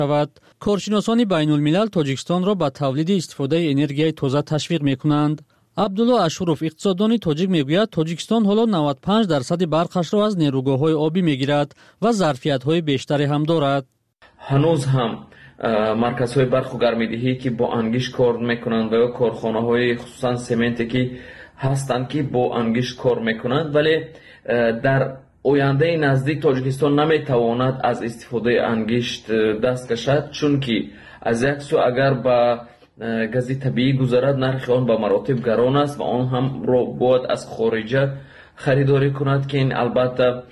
شود. کارشناسان بین الملل تاجیکستان را به تولید استفاده انرژی تازه تشویق میکنند. عبدالله اشروف اقتصاددان تاجیک میگوید تاجیکستان حالا 95% برقش را از نیروگاه‌های آبی میگیرد و ظرفیت‌های بیشتری هم دارد. هنوز هم مرکزهای برق و گرمایدهی که با انگیش کار میکنند و کارخانه‌های خصوصا سمنتی که هستند که با انگیش کار میکنند، ولی در آینده نزدیک تاجیکستان نمیتواند از استفاده انگشت دست کشد، چون که از یک سو اگر با گاز طبیعی گذرد نرخ آن به مراتب گران است و آن هم را باید از خارجه خریداری کند که این البته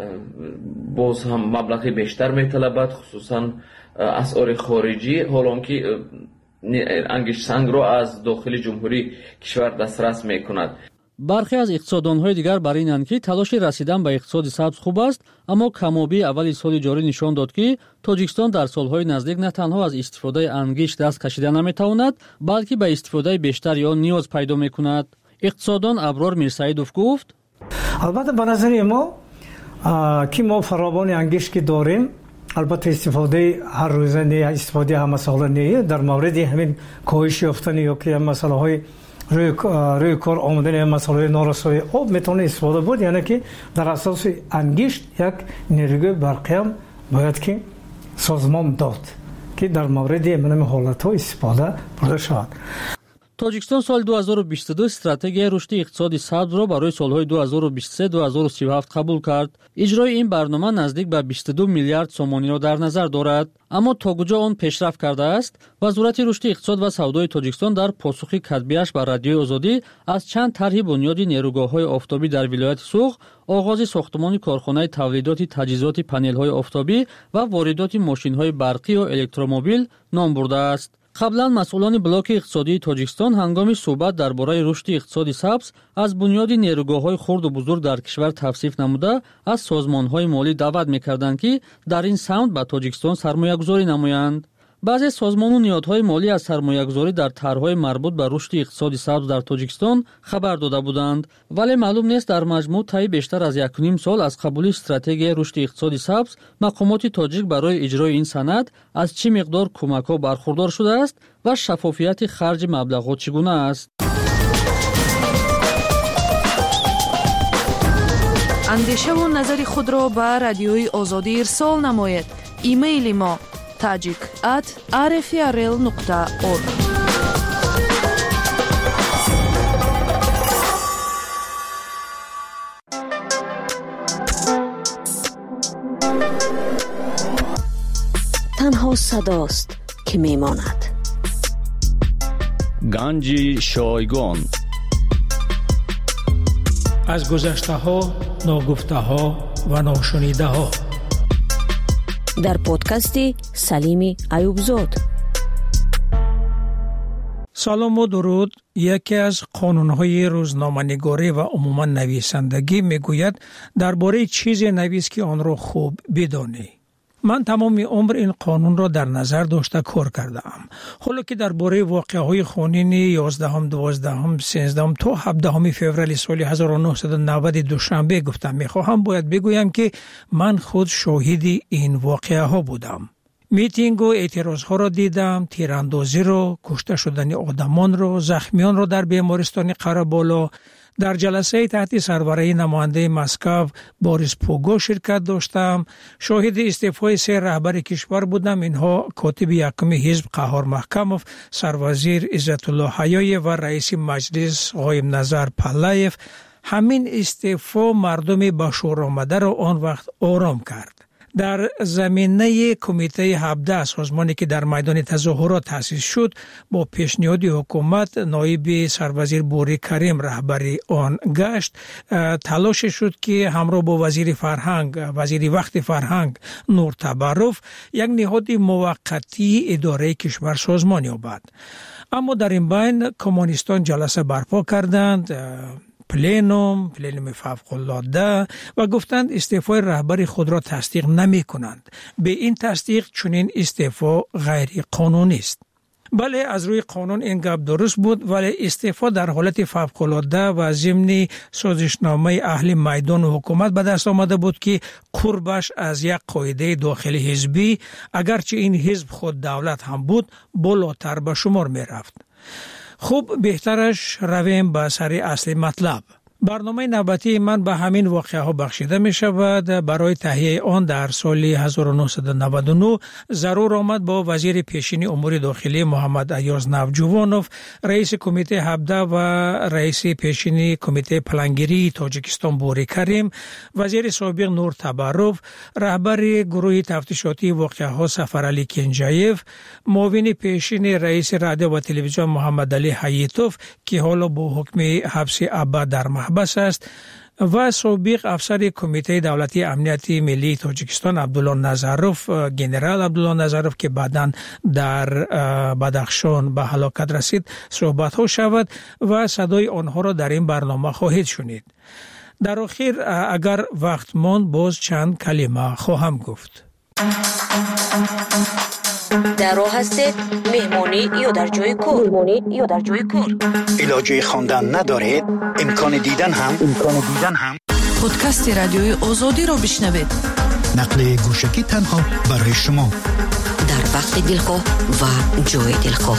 باز هم مبلغ بیشتر میطلبد، خصوصا اسعار خارجی، حالان که انگشت سنگ را از داخل جمهوری کشور دسترس میکند. برخی از اقتصاددان‌های دیگر بر اینند که تلاش رسیدن به اقتصاد سبز خوب است، اما کمابی اولی سال جاری نشان داد که تاجیکستان در سالهای نزدیک نه تنها از استفاده انگشت دست کشیده نمیتواند، بلکه به استفاده بیشتر آن نیاز پیدا میکند. اقتصاددان ابرار میرسعیدوف گفت: البته به نظر ما که ما فراوان انگشت که داریم، البته استفاده هر روزه نه، استفاده همه ساله نه، در مورد همین کاهش یافتن یا که مسائل روی کار آمدن مسائل نارسایی آب میتونه استفاده بود، یعنی که در اساس انگشت یک نیروی برقی هم باید که سازمان داد که در مورد این حالت ها استفاده برده شود. تاجیکستان سال 2022 استراتژی رشد اقتصادی سبز را برای سالهای 2023-2037 قبول کرد. اجرای این برنامه نزدیک به 22 میلیارد سومانی را در نظر دارد. اما تا کجا آن پیشرفت کرده است؟ وزارت رشد اقتصاد و سودای تاجیکستان در پاسخ کتبیش به رادیوی آزادی از چند طرح بنیادی نیروگاه‌های آفتابی در ولایت سوخ، آغاز ساختمان کارخانه تولیدات تجهیزات پنل‌های آفتابی و واردات ماشین‌های برقی و الکترومبیل نام برده است. قبلا مسئولان بلاک اقتصادی تاجیکستان هنگام صحبت درباره رشد اقتصادی سبز از بنیاد نیروگاه‌های خرد و بزرگ در کشور توصیف نموده از سازمان‌های مالی دعوت می‌کردند که در این سمت به تاجیکستان سرمایه‌گذاری نمایند. بعضی سازمان و نهادهای مالی از سرمایه‌گذاری در طرح‌های مربوط به رشد اقتصادی سبز در تاجیکستان خبر داده بودند، ولی معلوم نیست در مجموع طی بیشتر از 1.5 سال از قبول استراتژی رشد اقتصادی سبز مقامات تاجیک برای اجرای این سند از چه مقدار کمک‌ها برخوردار شده است و شفافیت خرج مبلغات چگونه است. اندیشه و نظر خود را به رادیوی آزادی ارسال نمایید. ایمیل ما tajik@rfrl.org. تنها صداست که میماند. گنج شایگان از گذشته ها، ناگفته ها و ناشنیده ها در پادکست سلیم ایوبزاد. سلام و درود. یکی از قانون‌های روزنامه‌نگاری و عموما نویسندگی میگوید درباره چیزی نویس که آن را خوب بدانی. من تمام عمر این قانون را در نظر داشته کار کردم. حالا که درباره واقعه‌های خونین 11 12 13 تا 17 فوریه سال 1990 دوشنبه گفتم میخواهم باید بگویم که من خود شاهد این واقعه ها بودم. میتینگ و اعتراض ها را دیدم، تیراندازی را، کشته شدن آدمان را، زخمیان را در بیمارستان قره‌بالا. در جلسه تحت سربرای نماینده مسکو بوریس پوگو شرکت داشتم. شاهد استعفای 3 رهبر کشور بودم. اینها کاتب یکم حزب قهار محکموف، سروازیر عزت الله حیایی و رئیس مجلس قایم نظر پلایف. همین استعفا مردم به شور آمده را آن وقت آرام کرد. در زمینه کمیته 17 سازمانی که در میدان تظاهرات تأسیس شد، با پیشنهاد حکومت نایب سروازیر بوری کریم رهبری آن گشت. تلاش شد که همراه با وزیر وقت فرهنگ نور تبرف یک نهاد موقتی اداره کشور سازمان یابد. اما در این بین کمونیستان جلسه برپا کردند، پلینوم فوق‌العاده، و گفتند استعفای رهبر خود را تصدیق نمی کنند. به این تصدیق چنین استعفا غیر قانونی است. بله از روی قانون این گپ درست بود، ولی استعفا در حالت فوق‌العاده و ضمن سازشنامه اهل میدان و حکومت به دست آمده بود که قربش از یک قاعده داخلی حزبی، اگرچه این حزب خود دولت هم بود، بالاتر به شمار می رفت. خوب بهترش رویم به سر اصل مطلب. برنامه نوبتی من به همین واقعه ها بخشیده می شود. برای تهیه آن در سال 1999 ضرور آمد با وزیر پیشین امور داخلی محمد ایاز نوجوانوف، رئیس کمیته 17 و رئیس پیشین کمیته پلانگیری تاجیکستان بوری کریم، وزیر سابق نور تبروف، رهبر گروه تفتیشاتی واقعه ها سفرعلی کنجایف، معاون پیشین رئیس رادیو و تلویزیون محمد علی حییتوف که حالا با حکم حبس ابد در محبس است، و سابق افسر کمیته دولتی امنیت ملی تاجیکستان عبدالله نظروف، گنرال عبدالله نظروف که بعداً در بدخشان به هلاکت رسید صحبت ها شود و صدای آنها را در این برنامه خواهید شنید. در آخر اگر وقت ماند باز چند کلمه خواهم گفت. در راه هستید مهمانی یا در جای کار؟ علاجه خواندن ندارید؟ امکان دیدن هم پادکست رادیوی آزادی را بشنوید. نقل گوشکی تنها برای شما در وقت دلخواه و جای دلخواه.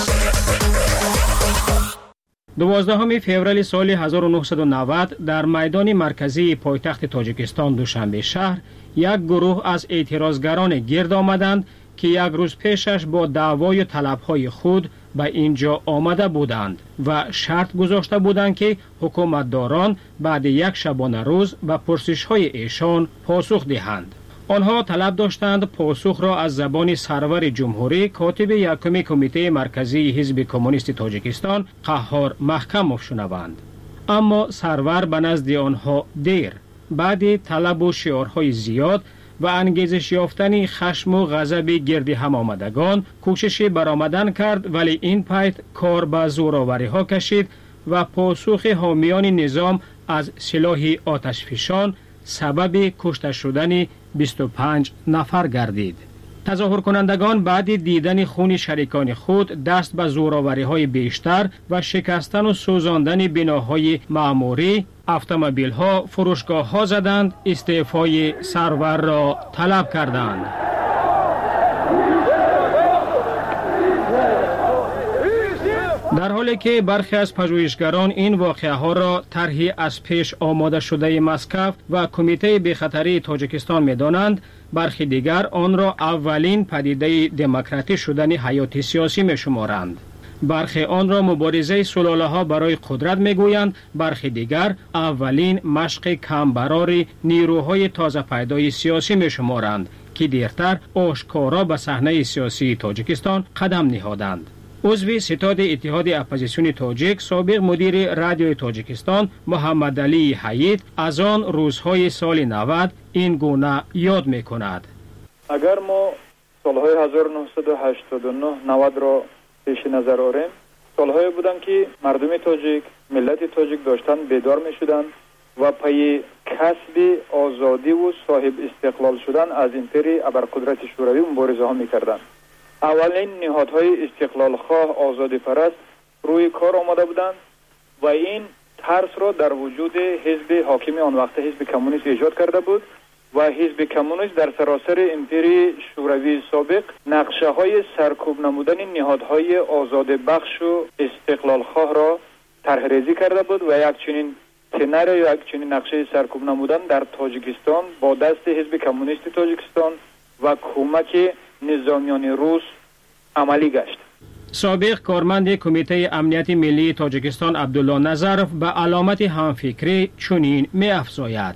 12 فوریه سال 1990 در میدان مرکزی پایتخت تاجیکستان دوشنبه شهر یک گروه از اعتراضگران گرد آمدند که یک روز پیشش با دعوای و طلبهای خود به اینجا آمده بودند و شرط گذاشته بودند که حکومتداران بعد یک شبانه روز به پرسش‌های ایشان پاسخ دهند. آنها طلب داشتند پاسخ را از زبان سرور جمهوری کاتب یکم کمیته مرکزی حزب کمونیست تاجیکستان قهار محکموف شنوند. اما سرور به نزد آنها دیر بعد طلب و شعارهای زیاد و انگیزش یافتن خشم و غضب گرد هم آمدگان کوشش برآمدن کرد، ولی این پایت کار به زورآوری ها کشید و پاسخ حامیان نظام از سلاح آتشفشان سبب کشته شدن 25 نفر گردید. تظاهر کنندگان بعد دیدن خون شریکان خود دست به زورآوری های بیشتر و شکستن و سوزاندن بناهای معموری، اتومبیل ها، فروشگاه ها زدند، استعفای سرور را طلب کردند. در حالی که برخی از پژوهشگران این واقعه ها را طرحی از پیش آماده شده مسکو و کمیته بی‌خطری تاجیکستان می‌دانند، برخی دیگر آن را اولین پدیده دموکراتی شدن حیات سیاسی می‌شمارند. برخی آن را مبارزه سلاله‌ها برای قدرت می‌گویند، برخی دیگر اولین مشق کمبرار نیروهای تازه پیدای سیاسی می‌شمارند که دیرتر آشکارا به صحنه سیاسی تاجیکستان قدم نهادند. عضو ستاد اتحاد اپوزیسیون تاجیک، سابق مدیر رادیوی تاجیکستان محمد علی حیید از آن روزهای سال 90 این گونه یاد می‌کند. اگر ما سالهای 1989 90 را پیش نظر آوریم، سالهایی بودند که مردم تاجیک، ملت تاجیک داشتن بیدار می‌شدند و پای کسب آزادی و صاحب استقلال شدن از امپری ابرقدرت شوروی مبارزه ها می‌کردند. اولین نهادهای استقلال خواه آزادی پرست روی کار آمده بودند و این ترس را در وجود حزب حاکم آن وقت حزب کمونیست ایجاد کرده بود و حزب کمونیست در سراسر امپری شوروی سابق نقشه های سرکوب نمودن نهادهای آزاد بخش و استقلال خواه را طرح ریزی کرده بود و یک چنین سناریو یا یک چنین نقشه سرکوب نمودن در تاجیکستان با دست حزب کمونیست تاجیکستان و کمک نظامیان روس عملی گشت. سابق کارمند کمیته امنیت ملی تاجیکستان عبدالله نظروف به علامت همفکری چنین می افزاید: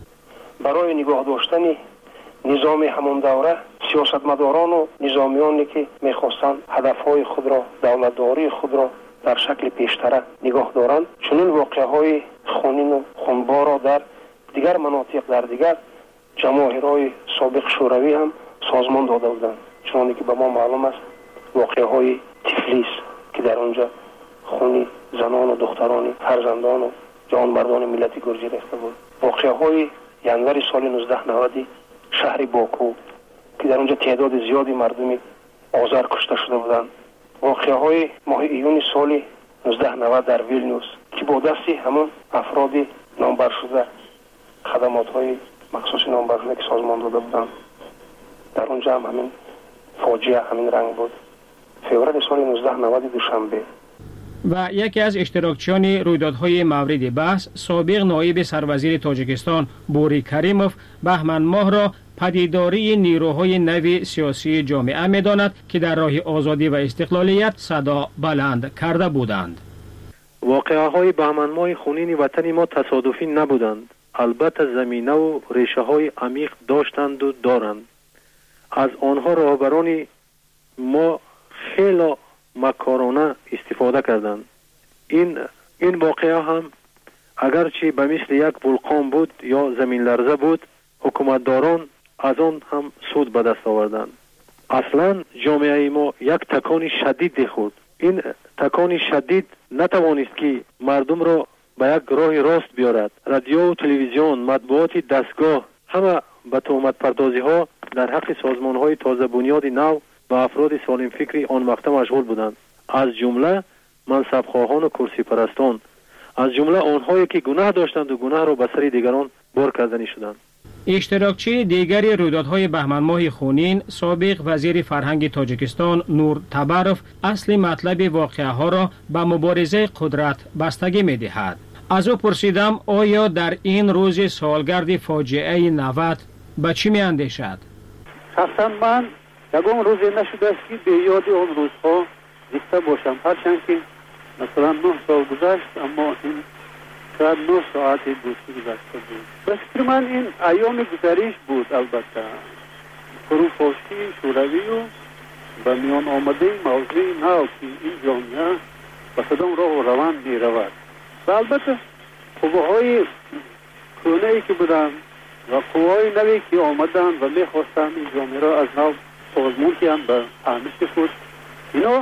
برای نگاه داشتن نظام همان دوره سیاستمداران و نظامیانی که میخواستند هدفهای خود را، دولتداری خود را در شکل پیشتره نگاه دارند، چنین واقعه های خونین و خونبار را در دیگر مناطق، در دیگر جماهیرهای سابق شوروی هم سازمان داده بودند. چون که به ما معلوم است واقعه های تفلیس که در آنجا خون زنان و دختران فرزندان و جوانمردان ملت گرجی ریخته بود. واقعه های ینور سال 1990 شهر باکو که در آنجا تعداد زیادی مردم آذر کشته شده بودند واقعه های ماه ایون سال 1990 در ویلنیوس که با دستی همون افراد نامبر شده خدمات های مخصوص نامبر شده که سازمان داده بودن، در اونجا هم همین فاجعه همین رنگ بود. فوریه سال 1990 دوشنبه. و یکی از اشتراکچیان رویدادهای مورد بحث سابق نایب سروزیر تاجیکستان بوری کریموف بهمن ماه را پدیداری نیروهای نو سیاسی جامعه می‌داند که در راه آزادی و استقلالیت صدا بلند کرده بودند. واقعه های بهمن ماه خونین وطن ما تصادفی نبودند. البته زمینه و ریشه های عمیق داشتند و دارند. از آنها راهبران ما خیلی مکارانه استفاده کردند. این واقعه هم اگرچه به مثل یک ولکان بود یا زمین لرزه بود، حکومتداران از آن هم سود به دست آوردند. اصلا جامعه ما یک تکان شدید خورد. این تکان شدید نتوانست که مردم را به یک راه راست بیارد. رادیو و تلویزیون، مطبوعات دستگاه همه به تهمت پردازی ها در حق سازمان های تازه بنیاد نو و افراد سالم فکری آن وقت مشغول بودند، از جمله منصب خواهان و کرسی پرستان، از جمله آنهایی که گناه داشتند و گناه را به سر دیگران بار کردنی شدند. اشتراکچی دیگری رویدادهای بهمن ماه خونین سابق وزیر فرهنگ تاجیکستان نور تبروف اصل مطلب واقعه ها را به مبارزه قدرت بستگی می دهد. از او پرسیدم آیا در این روز سالگرد فاجعه 90 به چی می اندیشد؟ شخصا من یکم روزی نشده است که به یاد آن روزها زنده باشم، هرچند که مثلا 9 سال گذشت، اما این شاید 9 ساعت بود که گذشته بود. به فکر من این ایام گذریش بود. البته فروپاشی شوروی و به میان آمده موضوع نو که این جامعه به کدام راه و روان می رود و البته قوه‌های کهنه‌ای که بودند و قوه‌های نوی که آمدند و می خواستند این جامعه را از نو سازمان کنند به فهمش خود، اینا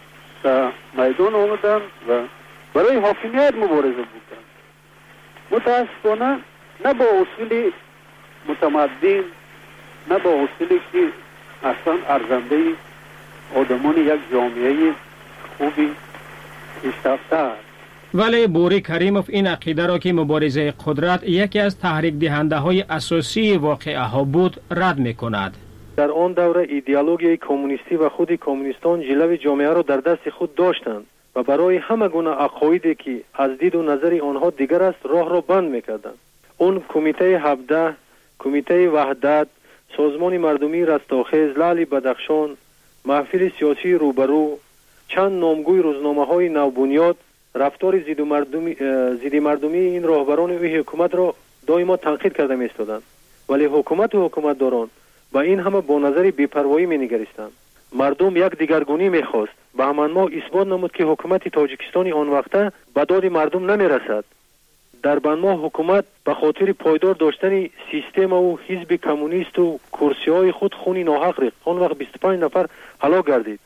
در میدان آمدند و برای حاکمیت مبارزه بودند. متاسفانه نه با اصول متمدن، نه با اصولی که اصلا ارزنده آدمان یک جامعه خوبی پیشرفته است. ولی بوری کریموف این عقیده را که مبارزه قدرت یکی از تحریک دهنده های اساسی واقعه ها بود رد می کند. در آن دوره ایدئولوژی کمونیستی و خود کمونیستان جلو جامعه را در دست خود داشتند و برای همه گونه عقایدی که از دید و نظر آنها دیگر است راه را بند می‌کردند. اون کمیته 17، کمیته وحدت، سازمان مردمی رستاخیز، لعل بدخشان، محفل سیاسی روبرو، چند نامگوی روزنامه‌های نوبنیاد رفتار ضد مردمی این راهبران و حکومت را دائما تنقید کرده می‌ایستادند. ولی حکومت و حکومتداران با این همه با نظر بی‌پروایی می‌نگریستند. مردم یک دیگرگونی می‌خواست. بهمن ماه اثبات نمود که حکومت تاجیکستان آن وقته به داد مردم نمی‌رسد. در بهمن ماه حکومت به خاطر پایدار داشتن سیستم و حزب کمونیست و کرسی‌های خود خون ناحق ریخت. آن وقت 25 نفر هلاک گردید.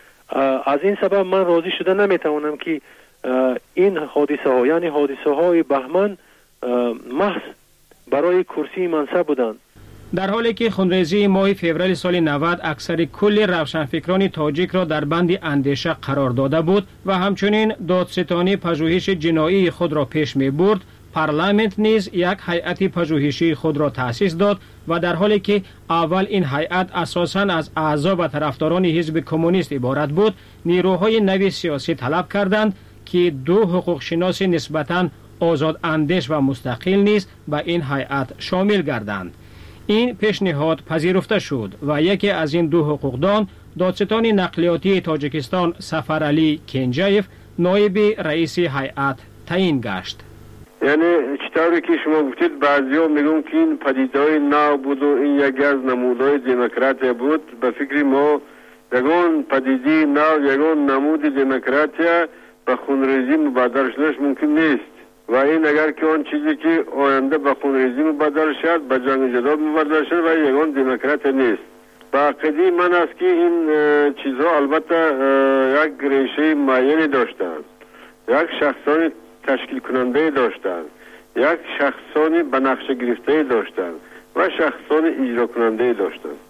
از این سبب من راضی شده نمی‌توانم که این حادثه ها یعنی حادثه های بهمن محض برای کرسی منصب بودند. در حالی که خونریزی ماه فوریه سال 90 اکثر کل روشنفکران تاجیک را در بند اندیشه قرار داده بود و همچنین دادستانی پژوهش جنایی خود را پیش می برد، پارلمانت نیز یک هیئت پژوهشی خود را تأسیس داد و در حالی که اول این هیئت اساساً از اعضا و طرفداران حزب کمونیست عبارت بود، نیروهای نو سیاسی طلب کردند که 2 حقوق شناس نسبتاً آزاد اندیش و مستقل نیز به این هیئت شامل گردند. این پیشنهاد پذیرفته شد و یکی از این 2 حقوقدان دادستان نقلیاتی تاجیکستان سفرعلی کنجایف نایب رئیس هیئت تعیین گشت. یعنی چطوری که شما گفتید بعضیا میگن که این پدیده‌های نو بود و این یکی از نمودهای دموکراسی بود. به فکر ما یگان پدیده نو، یگان نمود دموکراسی به خونریزی مبادر شدنش ممکن نیست و این اگر که آن چیزی که آینده به خونریزی مبادر شد به جنگ جدال مبادر شد و یگان دموکراسی نیست. به عقیده من است که این چیزها البته یک ریشه معینی داشتند، یک شخصان تشکیل کننده داشتند، یک شخصان به نقشه گرفته داشتند و شخصان اجرا کننده داشتند.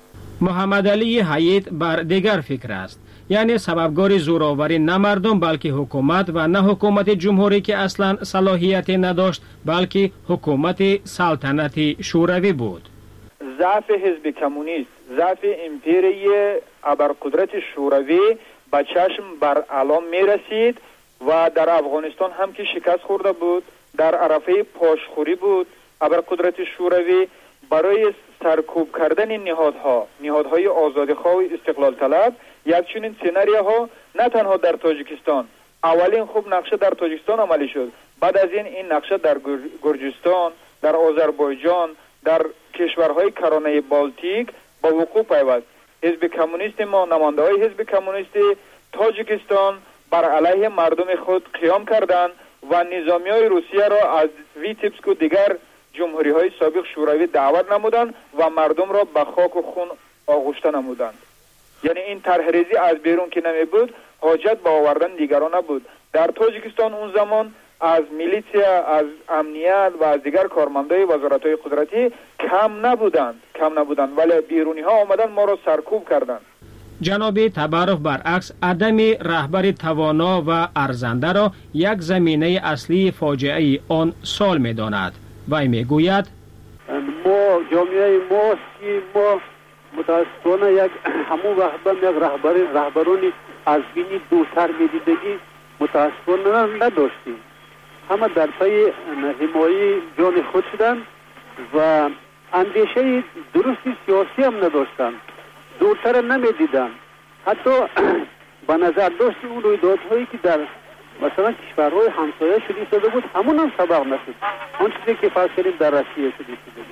محمد علی حیات بر دیگر فکر است، یعنی سببگار زورآوری نه مردم بلکه حکومت و نه حکومت جمهوری که اصلا صلاحیت نداشت بلکه حکومت سلطنتی شوروی بود. ضعف حزب کمونیست، ضعف امپری ابرقدرت شوروی به چشم بر علام می رسید و در افغانستان هم که شکست خورده بود، در عرفه پاشخوری بود. ابرقدرت شوروی برای سرکوب کردن نهادهای آزادیخواه و استقلال طلب یک چنین سناریوها نه تنها در تاجیکستان، اولین خوب نقشه در تاجیکستان عملی شد، بعد از این نقشه در گرجستان، در آذربایجان، در کشورهای کرانه بالتیک با وقوع پیوست. حزب کمونیست ما، نماینده‌های حزب کمونیست تاجیکستان بر علیه مردم خود قیام کردند و نظامیای روسیه را از ویتیبسک و دیگر جمهوری‌های سابق شوروی دعوت نمودند و مردم را به خاک و خون آغشته نمودند. یعنی این طرحریزی از بیرون که نمی بود، حاجت به آوردن دیگران نبود. در تاجیکستان اون زمان از میلیسیا، از امنیت و از دیگر کارمندای وزارت‌های قدرتی کم نبودند ولی بیرونی ها آمدن ما را سرکوب کردند. جناب تبارف برعکس عدم رهبر توانا و ارزنده را یک زمینه اصلی فاجعه آن سال می‌داند. وی میگوید ما جامعه ما متاسفانه یک همون وقت یک رهبرانی از بینی دورتر می‌دیدگی متاسفانه نداشتیم. همه در پی حمایت جان خود شدند و اندیشه درستی سیاسی هم نداشتند، دورتر نمیدیدند. حتی به نظر داشت اون رویدادهایی که در مثلا کشورهای همسایه شده بود همون هم سبق نشد. آن چیزی که فرض کردیم در روسیه شده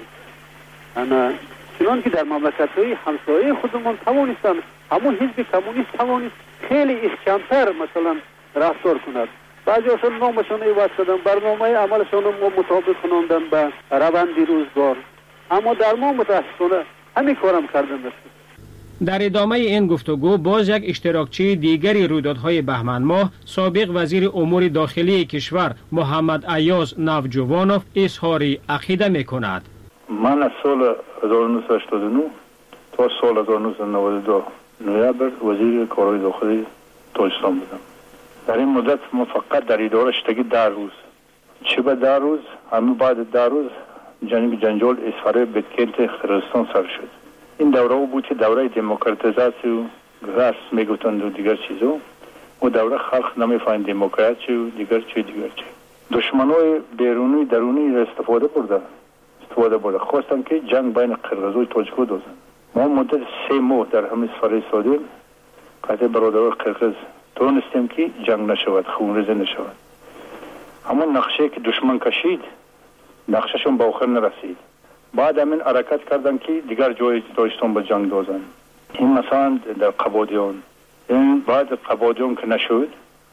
بود، چنان که در مملکت‌های همسایه خودمون توانستند همون حزب کمونیست توانست خیلی کمتر مثلا رفتار کند. بعضی اصلا نامشان عوض کردن، برنامه عملشان ما مطابق کناندن به روند روزگار، اما در ما متاسفانه همین کارم کردن است. در ادامه این گفتگو باز یک اشتراکچی دیگری رویدادهای بهمن ماه سابق وزیر امور داخلی کشور محمد ایاز نوجوانوف اظهار عقیده می‌کند. من از سال 1989 تا سال 1992 نوامبر وزیر کارهای داخلی تاجیکستان بودم. در این مدت ما فقط در اداره شدگی 10 روز، چه به 10 روز همین بعد 10 روز جنجال اسفاره بدکنت خرستان سر شد. این دوره بود که دوره دموکراتیزاسی و گرس میگفتند و دیگر چیزا، و دوره خلق نمیفهمید دموکراسی و دیگر چی. دشمنای بیرونی درونی را استفاده برده خواستن که جنگ بین قرغیز و تاجیکو دوزن. ما مدت 3 ماه در همین سفر سادیم قطع برادران قرغیز تونستیم که جنگ نشود، خونریزی نشود. اما نقشه که دشمن کشید نقشهشون به آخر نرسید. بعد همین حرکت کردن که دیگر جای تاجیکستان به جنگ دوزن. این مثلا در قبادیان، این بعد قبادیان که نشد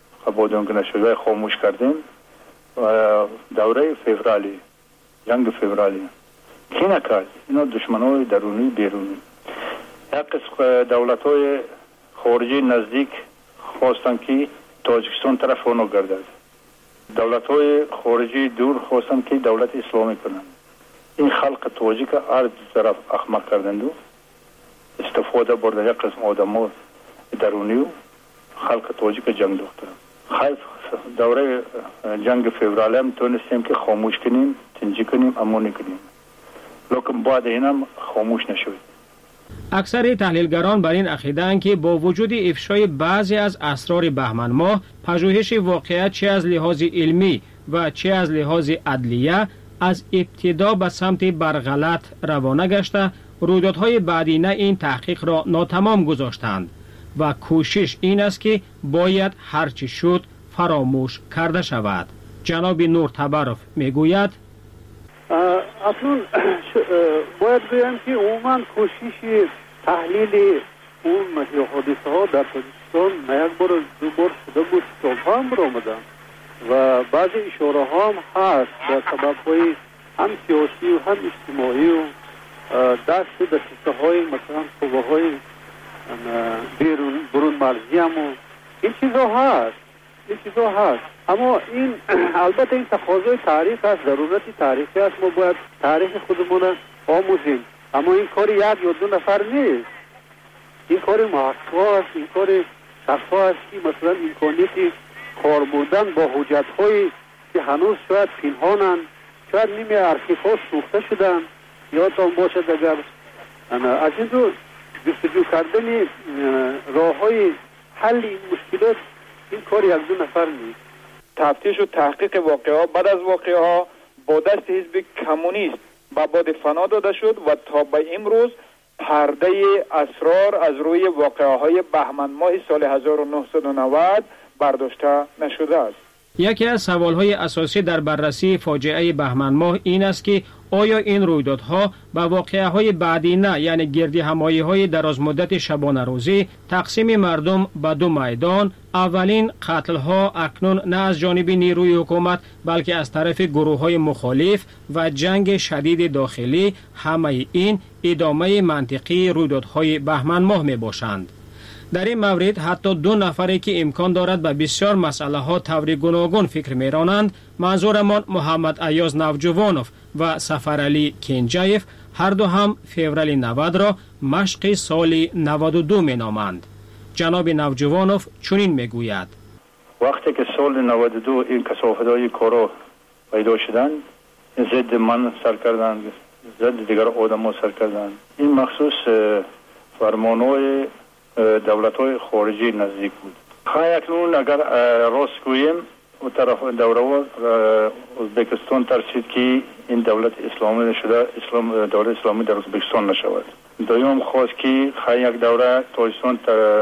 و خاموش کردیم. دوره فوریه، جنگ فوریه کی نکرد؟ اینا دشمنای درونی بیرونی. یک قسم دولت‌های خارجی نزدیک خواستن که تاجیکستان طرف اونو گردد. دولت‌های خارجی دور خواستن که دولت اسلامی کنند. این خلق تاجیک هر طرف احمق کردند و استفاده بردن یک قسم آدم‌ها درونی و خلق تاجیک جنگ دوختن. خیلی دوره جنگ فوریه هم تونستیم که خاموش کنیم، تنجی کنیم، امانی کنیم. لیکن بعد اینم خاموش نشد. اکثر تحلیلگران بر این عقیده‌اند که با وجود افشای بعضی از اسرار بهمن ماه، پژوهش واقعیت چه از لحاظ علمی و چه از لحاظ عدلیه از ابتدا به سمت برغلط روانه گشته، رویدادهای بعدینه این تحقیق را ناتمام گذاشتند و کوشش این است که باید هرچی شد فراموش کرده شود. جناب نور تبارف میگوید اصلا باید بگم که عموما کوشش تحلیل اون حادثه ها در تاجیکستان نه یک بار دو بار شده بود، سالها هم برآمدن و بعضی اشاره ها هم هست در سبب های هم سیاسی و هم اجتماعی و دست دسته های مثلا قوه های برون مرزی هم و این چیزا هست. اما این البته این تقاضای تاریخ است، ضرورت تاریخی است. ما باید تاریخ خودمون آموزیم، اما این کار یک یا دو نفر نیست. این کار محقق است، این کار شفاف است که مثلا امکانیت کار بردن با حجت‌هایی که هنوز شاید پنهانند، شاید نیمه ارشیف‌ها سوخته شدن، یادتان باشد اگر از این رو جستجو کردن راه‌های حل این مشکلات این کار یک دو نفر نیست. تفتیش و تحقیق واقعه ها بعد از واقعه ها با دست حزب کمونیست به باد فنا داده شد و تا به امروز پرده اسرار از روی واقعه های بهمن ماه سال 1990 برداشته نشده است. یکی از سوال‌های اساسی در بررسی فاجعه بهمن ماه این است که آیا این رویدادها به واقعه‌های بعدی نه، یعنی گردی همایی‌های درازمدت شبانه روزی، تقسیم مردم به دو میدان، اولین قتل‌ها اکنون نه از جانب نیروی حکومت بلکه از طرف گروه‌های مخالف و جنگ شدید داخلی، همه این ادامه منطقی رویدادهای بهمن ماه میباشند. در این مورد حتی دو نفری که امکان دارد به بسیار مسئله ها طور گوناگون فکر میرانند، منظورمان محمد ایاز نوجوانوف و سفرعلی کنجایف، هر دو هم فوریه 90 را مشق سال 92 می نامند. جناب نوجوانوف چنین میگوید: وقتی که سال 92 این کثافت‌های کارا پیدا شدند، ضد من سر کردند، ضد دیگر آدم‌ها سر کردند. این مخصوص فرمان‌های دولت‌های خارجی نزدیک بود. اکنون اگر راست گوییم و طرف دوره ازبکستان ترسید که این دولت اسلامی نشده، دولت اسلامی در ازبکستان نشود. دوم خواست که یک دوره تاجیکستان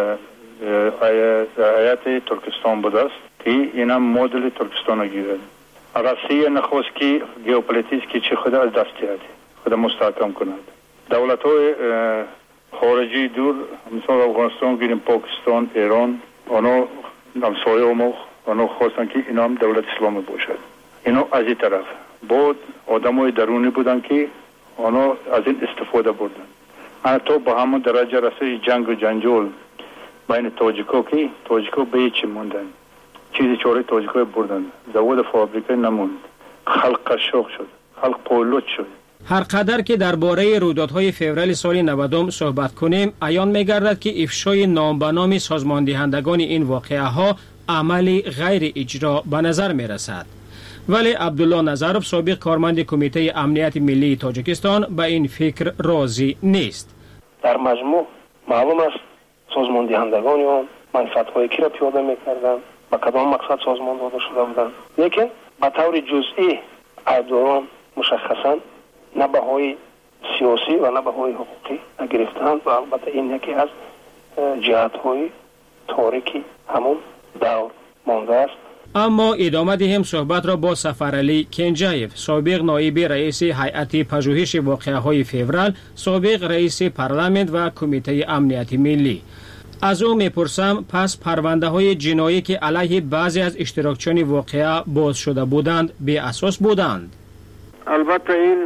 هیئت ترکستان بود است که این هم مدل ترکستان گیرد. روسیه نخواست که ژئوپلیتیک که چه خود از دست دهد، خود مستحکم کند. دولت‌های خارجی دور مثلا افغانستان گیریم، پاکستان، ایران، آنها همسایه ما آنها خواستن که اینا هم دولت اسلامی باشد. اینا از این طرف بود آدمای درونی بودن که آنها از این استفاده بردن. حتی با همون درجه رسید جنگ و جنجال بین تاجیکا که تاجیکا به هیچ موندن، چیزی چاره تاجیکا بردن، زواد فابریکه نموند، خلق قشاق شد، خلق پولوت شد. هر قدر که درباره رویدادهای فوریه سال 90 صحبت کنیم، عیان می‌گردد که افشای نام به نام سازماندهندگان این واقعه ها عملی غیر اجرا به نظر می‌رسد. ولی عبدالله نظروف، سابق کارمند کمیته امنیت ملی تاجیکستان، به این فکر راضی نیست. در مجموع معلوم است سازماندهندگان آن منفعت‌های کی را پیاده می‌کردند، با کدام مقصد سازمان داده شده بودند، لیکن به طور جزئی ایبداران مشخصاً نه بهای سیاسی و نه بهای حقوقی گرفتند و البته این یکی از جهت‌های تاریکی همون دور مانده است. اما ادامه دهیم صحبت را با سفرعلی کنجایف، سابق نایب رئیس هیئت پژوهش واقعه‌های فوریه، سابق رئیس پارلمان و کمیته امنیت ملی. از او میپرسم پس پرونده های جنایی که علیه بعضی از اشتراکچیان واقعه باز شده بودند به اساس بودند؟ البته این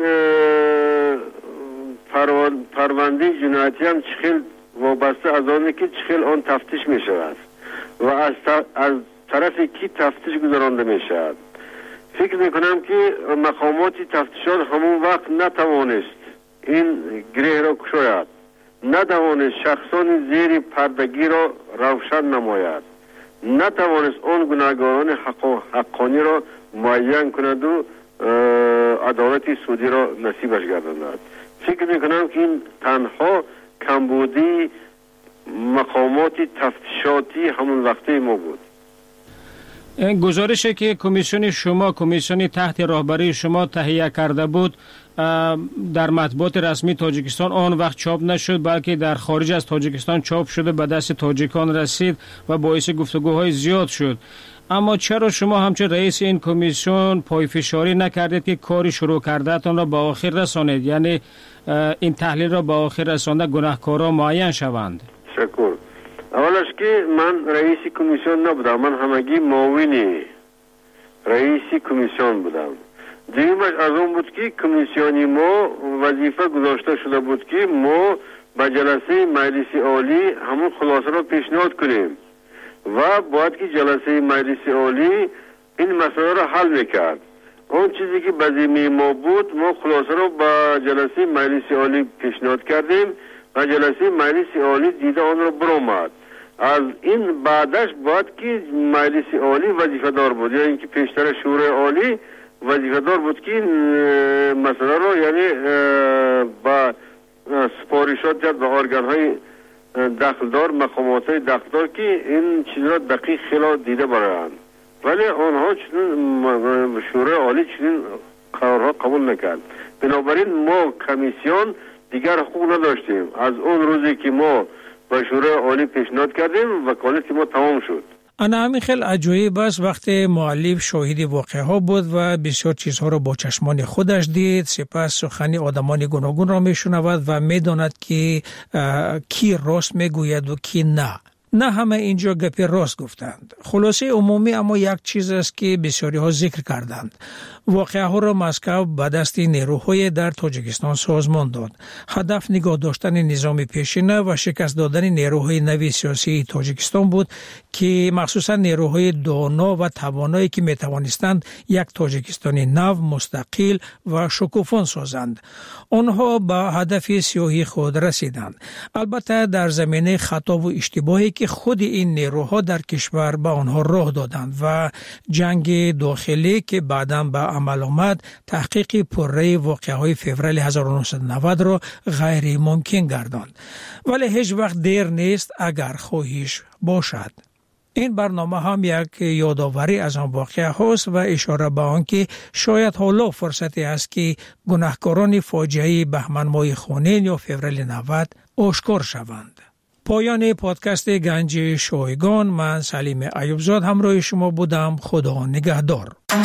پرونده جنایتی هم چخیل وابسته از آنه که چخیل آن تفتیش می شود و از طرف کی تفتیش گذرانده می شود. فکر می کنم که مقامات تفتیشات همون وقت نتوانست این گره را کشاید، نتوانست شخصان زیر پردگی را روشن نماید، نتوانست آن گناهکاران حقانی را معین کند و عدالت سودی را نصیبش گرداند. فکر میکنم که این تنها کمبودی مقامات تفتیشاتی همون وقتی ما بود. گزارشی که کمیسیون شما، کمیسیون تحت راهبری شما تهیه کرده بود در مطبوعات رسمی تاجیکستان آن وقت چاپ نشد، بلکه در خارج از تاجیکستان چاپ شده به دست تاجیکان رسید و باعث گفتگوهای زیاد شد. اما چرا شما همچون رئیس این کمیسیون پایفشاری نکردید که کاری شروع کردهتان را به آخر رسانید، یعنی این تحلیل را به آخر رسانده گناهکاران معین شوند؟ شکر. اولش که من رئیس کمیسیون نبودم، من همگی معاون رئیس کمیسیون بودم. دیگرش از اون بود که کمیسیونی ما وظیفه گذاشته شده بود که ما به جلسه مجلس عالی همون خلاصه را پیشنهاد کنیم و باید که جلسه مجلس عالی این مسئله را حل میکرد. اون چیزی که به ذمه ما بود، ما خلاصه را به جلسه مجلس عالی پیشنهاد کردیم و جلسه مجلس عالی دیده آن را برآمد. از این بعدش باید که مجلس عالی وظیفه دار بود، یا اینکه پیشتر شورای عالی وظیفه دار بود که مسئله رو یعنی با سپارشات جد به ارگان های دخلدار، مقامات های دخلدار که این چیز را دقیق خیلی دیده برایند، ولی آنها چنین شورای عالی چنین قرارها قبول نکرد. بنابراین ما کمیسیون دیگر حقوق نداشتیم. از اون روزی که ما به شورای عالی پیشنهاد کردیم وکالت ما تمام شد. انا همین خیلی عجایب است وقتی مؤلف شاهد واقعه ها بود و بسیار چیزها را با چشمان خودش دید، سپس سخنی آدمان گوناگون را میشنود و میداند که کی راست میگوید و کی نه. نه همه اینجا گپی راست گفتند. خلاصه عمومی اما یک چیز است که بسیاری ها ذکر کردند. واقعه ها را مسکو به دست نیروهای در تاجیکستان سازمان داد. هدف نگاه داشتن نظام پیشینه و شکست دادن نیروهای نوی سیاسی تاجیکستان بود که مخصوصا نیروهای دانا و توانایی که می توانستند یک تاجیکستانی نو، مستقل و شکوفان سازند. آنها به هدف سیاهی خود رسیدند. البته در زمینه خطا و اشتباهی که خود این نیروها در کشور به آنها راه دادند و جنگ داخلی که بعداً به عمل آمد تحقیق پرره واقعه‌های فوریه 1990 را غیر ممکن گرداند. ولی هیچ وقت دیر نیست اگر خواهش باشد. این برنامه هم یک یادآوری از آن واقعه هاست و اشاره به آن که شاید حالا فرصتی است که گناهکاران فاجعه بهمن ماه خونین یا فوریه 90 آشکار شوند. پایان پادکست گنج شایگان، من سلیم ایوبزاد همراه شما بودم. خدا نگهدار.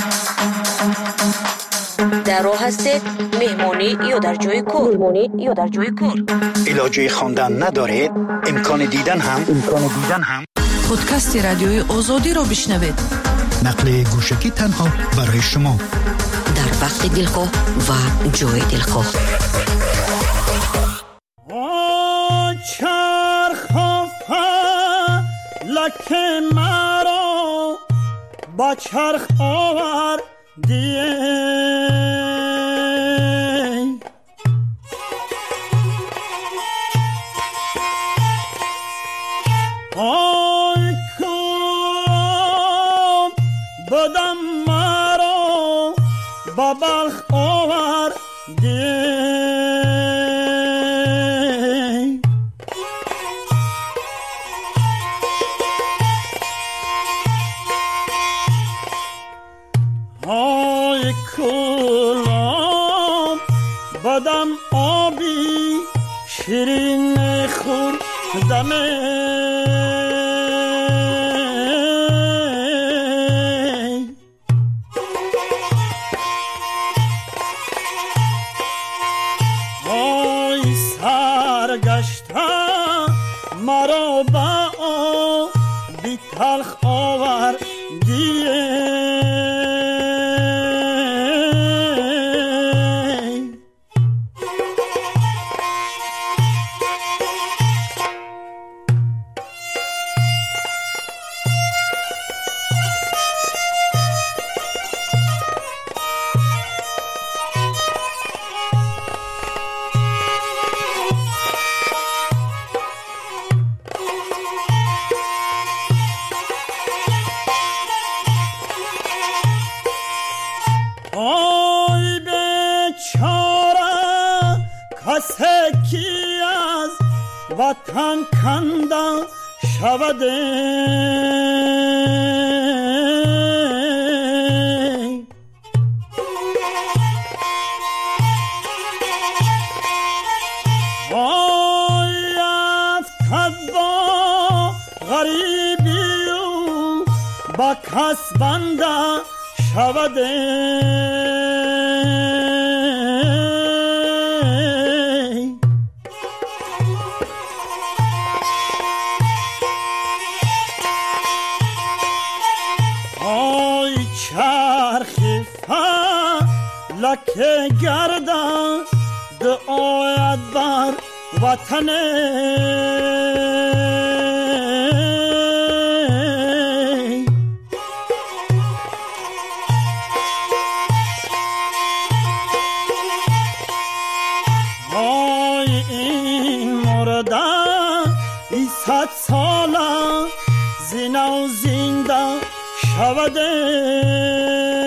در راه هستید، مهمانی یا در جای کار. علاجه خواندن ندارید، امکان دیدن هم پادکست رادیوی آزادی را بشنوید. نقل گوشکی تنها برای شما در وقت دلخواه و جای دلخواه. چرخ فلک مرا با چرخ آوردی، آی کام بدم مرا با بلخ آوردی. بدم آبی شیرین خوردم، آی سرگشته مرا با آبی تلخ آوردی. آی بیچاره کسی کی از وطن کنده شوده، آی افتد با غریبی و با کس بنده شوده. آی چرخی فلک گردن دعایت بر وطنه، زنده شود